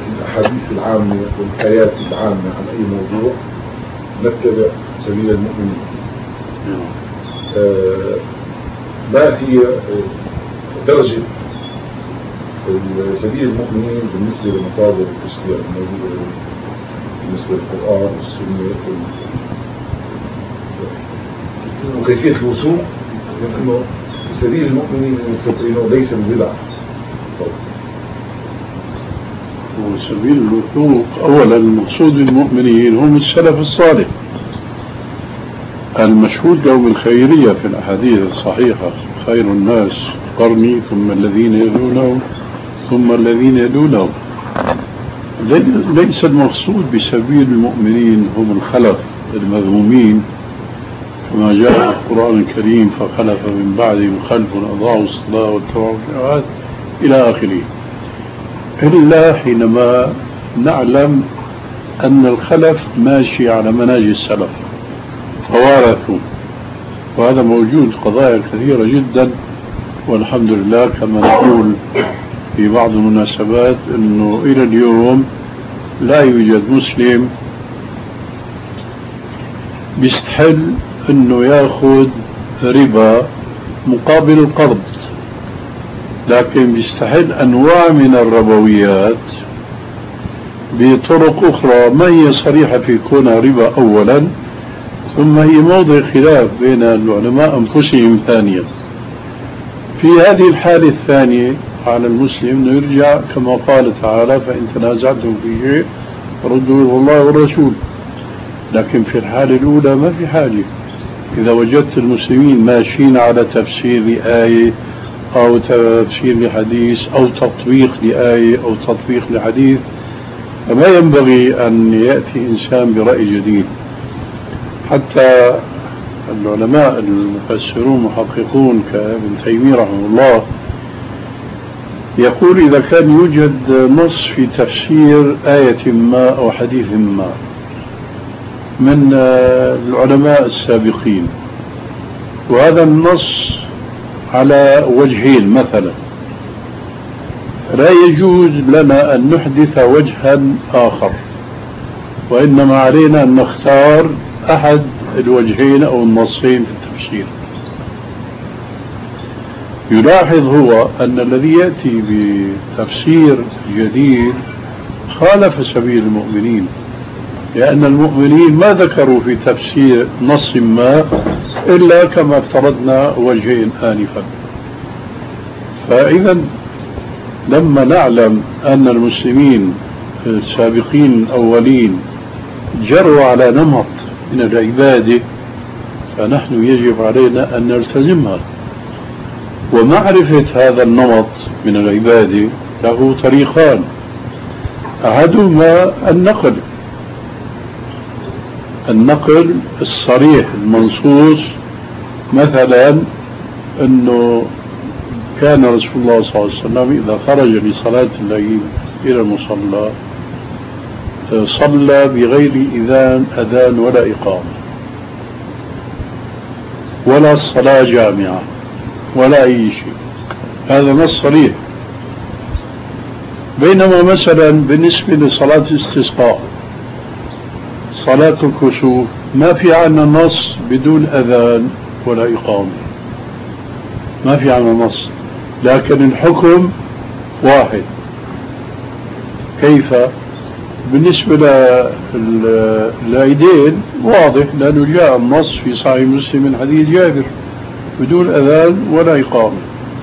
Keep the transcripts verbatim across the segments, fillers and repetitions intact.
الأحاديث العامة والآيات العامة عن أي موضوع نتبع سبيل المؤمنين. آه ما هي درجة سبيل المؤمنين بالنسبة لمصادر التشريع الموجودة بالنسبة للقرآن والسنة وكيفية الوصول؟ لأنه سبيل المؤمنين إنه ليس البدع. وسبيل الوثوق أولا المقصود بالمؤمنين هم السلف الصالح المشهود له بالخيرية في الأحاديث الصحيحة: خير الناس قرني ثم الذين يلونهم ثم الذين يلونهم. ليس المقصود بسبيل المؤمنين هم الخلف المذمومين كما جاء في القرآن الكريم: فخلف من بعدهم خلف أضاعوا الصلاة واتبعوا الشهوات إلى آخره، إلا حينما نعلم أن الخلف ماشي على منهج السلف فوارثوا، وهذا موجود قضايا كثيرة جدا. والحمد لله كما نقول في بعض المناسبات أنه إلى اليوم لا يوجد مسلم بيستحل أنه يأخذ ربا مقابل القرض، لكن بيستحل أنواع من الربويات بطرق أخرى ما هي صريحة في كونها ربا أولا، ثم هي موضع خلاف بين العلماء أنفسهم ثانيا. في هذه الحالة الثانية على المسلم أن يرجع كما قال تعالى: فإن تنازعتم في شيء ردوا إلى الله والرسول. لكن في الحالة الأولى ما في حاجة. إذا وجدت المسلمين ماشيين على تفسير لآية أو تفسير لحديث أو تطبيق لآية أو تطبيق لحديث، فما ينبغي أن يأتي إنسان برأي جديد. حتى العلماء المفسرون المحققون كابن تيمية رحمه الله يقول: إذا كان يوجد نص في تفسير آية ما أو حديث ما من العلماء السابقين، وهذا النص على وجهين مثلا، لا يجوز لنا أن نحدث وجها آخر، وإنما علينا أن نختار أحد الوجهين أو النصين في التفسير. يلاحظ هو أن الذي يأتي بتفسير جديد خالف سبيل المؤمنين، لأن المؤمنين ما ذكروا في تفسير نص ما إلا كما افترضنا وجهين آنفا. فإذا لما نعلم أن المسلمين السابقين الأولين جروا على نمط من العبادة، فنحن يجب علينا أن نلتزمها. ومعرفة هذا النمط من العبادة له طريقان: أحدهما النقل النقل الصريح المنصوص، مثلا أنه كان رسول الله صلى الله عليه وسلم إذا خرج لصلاة الليل إلى المصلى صلى بغير إذان أذان ولا إقامة ولا الصلاة جامعة ولا أي شيء. هذا نص صريح. بينما مثلا بالنسبة لصلاة الاستسقاء صلاة الكسوف ما في عنا نص بدون أذان ولا إقامة، ما في عنا نص، لكن الحكم واحد. كيف؟ بالنسبة للعيدين واضح، لأنه جاء النص في صحيح مسلم من حديث جابر بدون أذان ولا إقامة.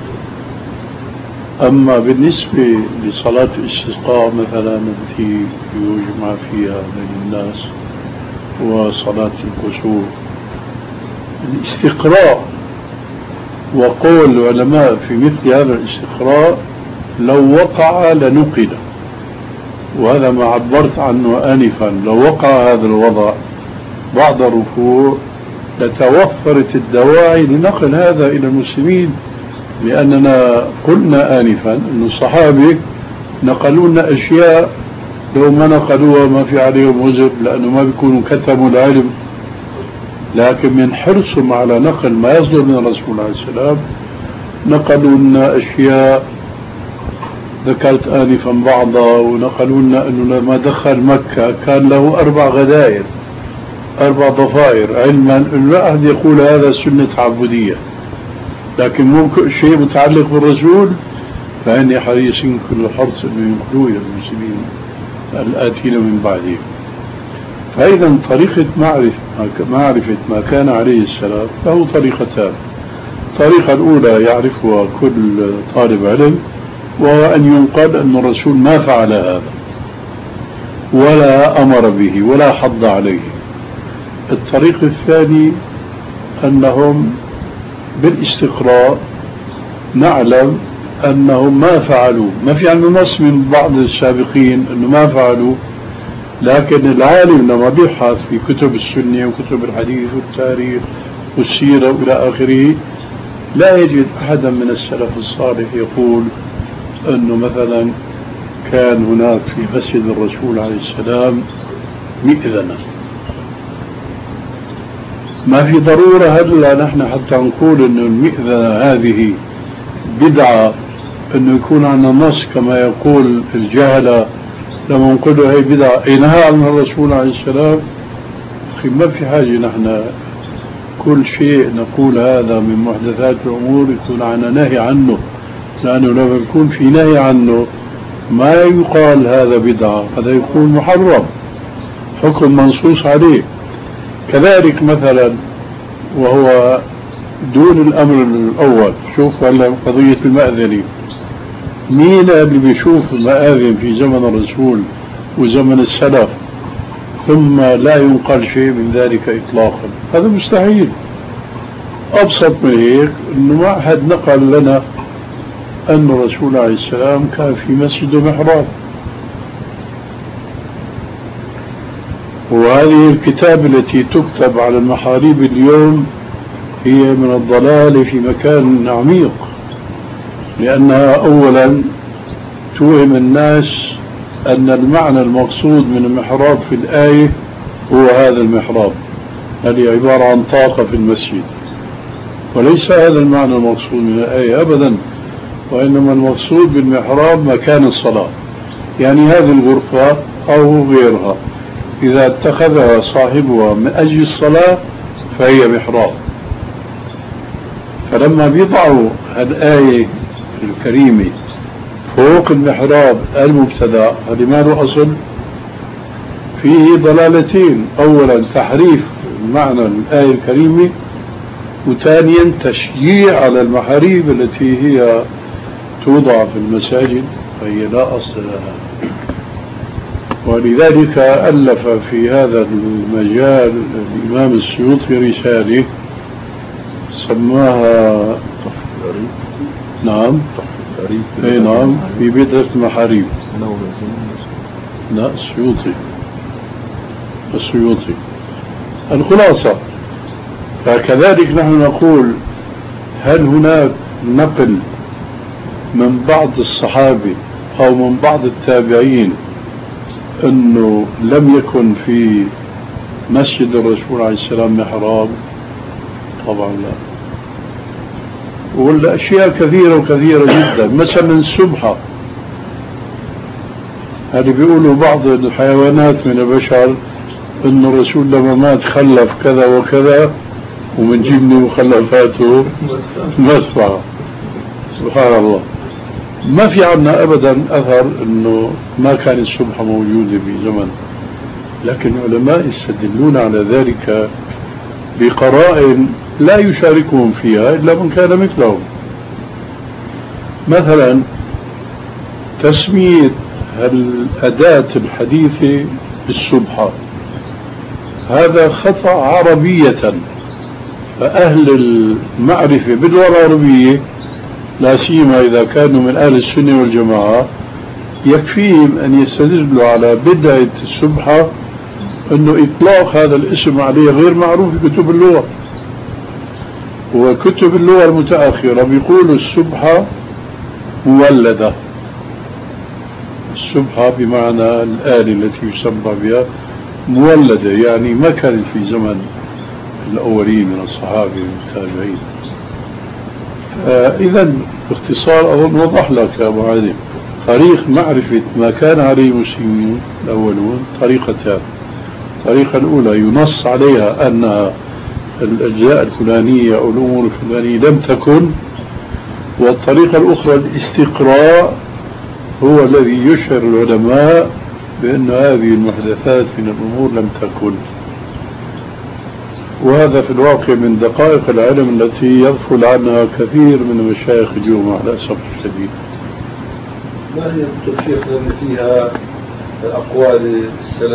أما بالنسبة لصلاة الاستسقاء مثلا التي يجمع فيها بين الناس وصلاة الكسوف، الاستقراء وقول العلماء في مثل هذا الاستقراء لو وقع لنقل، وهذا ما عبرت عنه آنفا. لو وقع هذا الوضع بعد الركوع لتوفرت الدواعي لنقل هذا إلى المسلمين، لأننا قلنا آنفا أن الصحابة نقلوا لنا أشياء لو ما نقلوها ما في عليهم وزر، لأنه ما بيكونوا كتبوا العلم، لكن من حرصهم على نقل ما يصدر من الرسول عليه السلام نقلوا لنا أشياء ذكرت آنفا بعضها ونقلوا لنا أنه لما دخل مكة كان له أربع غدائر أربع ضفائر، علما أن لا أحد يقول هذا سنة عبودية، لكن ممكن شيء متعلق بالرسول فإني حريص كل حرص أن ينقلوه المسلمين الآتين من بعدهم. فإذا طريقة معرفة معرفة ما كان عليه السلام له طريقتان. الطريقة الأولى يعرفها كل طالب علم، وهو أن ينقل أن الرسول ما فعل هذا ولا أمر به ولا حض عليه. الطريق الثاني أنهم بالاستقراء نعلم أنهم ما فعلوا، ما في عندنا نص من بعض السابقين أنه ما فعلوا، لكن العالم لما بيبحث في كتب السنة وكتب الحديث والتاريخ والسيرة إلى آخره لا يجد أحدا من السلف الصالح يقول أنه مثلا كان هناك في مسجد الرسول عليه السلام مئذنة. ما في ضرورة هلا نحن حتى نقول أن المئذنة هذه بدعة أنه يكون عندنا نص كما يقول الجهلة لما نقول هي بدعة أي نهى عنها الرسول عليه السلام. أخي ما في حاجة نحن كل شيء نقول هذا من محدثات الأمور يكون عنا نهي عنه، لأنه لما يكون في نهي عنه ما يقال هذا بدعة، هذا يكون محرم حكم منصوص عليه. كذلك مثلا وهو دون الأمر الأول، شوف هلا قضية المأذنة، مين اللي بيشوف المآذن في زمن الرسول وزمن السلف ثم لا ينقل شيء من ذلك إطلاقا؟ هذا مستحيل. أبسط من هيك أنه ما أحد نقل لنا أن الرسول عليه السلام كان في مسجد محراب. وهذه الكتاب التي تكتب على المحاريب اليوم هي من الضلال في مكان عميق، لأنها أولا توهم الناس أن المعنى المقصود من المحراب في الآية هو هذا المحراب، هذه عبارة عن طاقة في المسجد، وليس هذا المعنى المقصود من الآية أبدا، وإنما المقصود بالمحراب مكان الصلاة، يعني هذه الغرفة أو غيرها إذا اتخذها صاحبها من أجل الصلاة فهي محراب. فلما بيضعوا الآية الكريمة فوق المحراب المبتدأ، هذه ما له أصل، فيه ضلالتين: أولا تحريف معنى الآية الكريمة، وثانيا تشجيع على المحاريب التي هي توضع في المساجد فهي لا أصل لها. ولذلك ألف في هذا المجال الإمام السيوطي رسالة سماها نعم اي نعم في بدعة المحاريب. لا السيوطي السيوطي الخلاصة. فكذلك نحن نقول هل هناك نقل من بعض الصحابة أو من بعض التابعين أنه لم يكن في مسجد الرسول عليه السلام محراب؟ طبعا لا. والأشياء كثيرة وكثيرة جدا. مثلا السبحة، هذه بيقولوا بعض الحيوانات من البشر أن الرسول لما مات خلف كذا وكذا ومن جبن مخلفاته مسبحة. سبحان الله، ما في عنا أبدا أثر أنه ما كانت السبحة موجودة في زمن، لكن العلماء يستدلون على ذلك بقرائن لا يشاركهم فيها إلا من كان مثلهم. مثلا تسمية الأداة الحديثة بالسبحة هذا خطأ عربية، فأهل المعرفة باللغة العربية لا سيما إذا كانوا من أهل السنة والجماعة يكفيهم أن يستدلوا على بدعة السبحة أنه إطلاق هذا الاسم عليه غير معروف في كتب اللغة، وكتب اللغة المتأخرة بيقولوا السبحة مولدة. السبحة بمعنى الآلة التي يسمى بها مولدة، يعني ما كانت في زمن الأولين من الصحابة والتابعين. إذا باختصار أظن وضح لك يا أبو علي. طريق معرفة ما كان عليه المسلمون الأولون طريقتان. الطريقة الأولى ينص عليها أن الأجزاء الفلانية أو الأمور الفلانية لم تكن، والطريقة الأخرى الاستقراء هو الذي يشعر العلماء بأن هذه المحدثات من الأمور لم تكن. وهذا في الواقع من دقائق العلم التي يغفل عنها كثير من المشايخ اليوم على الأسف الشديد. ما هي التوفيق التي فيها أقوال السلف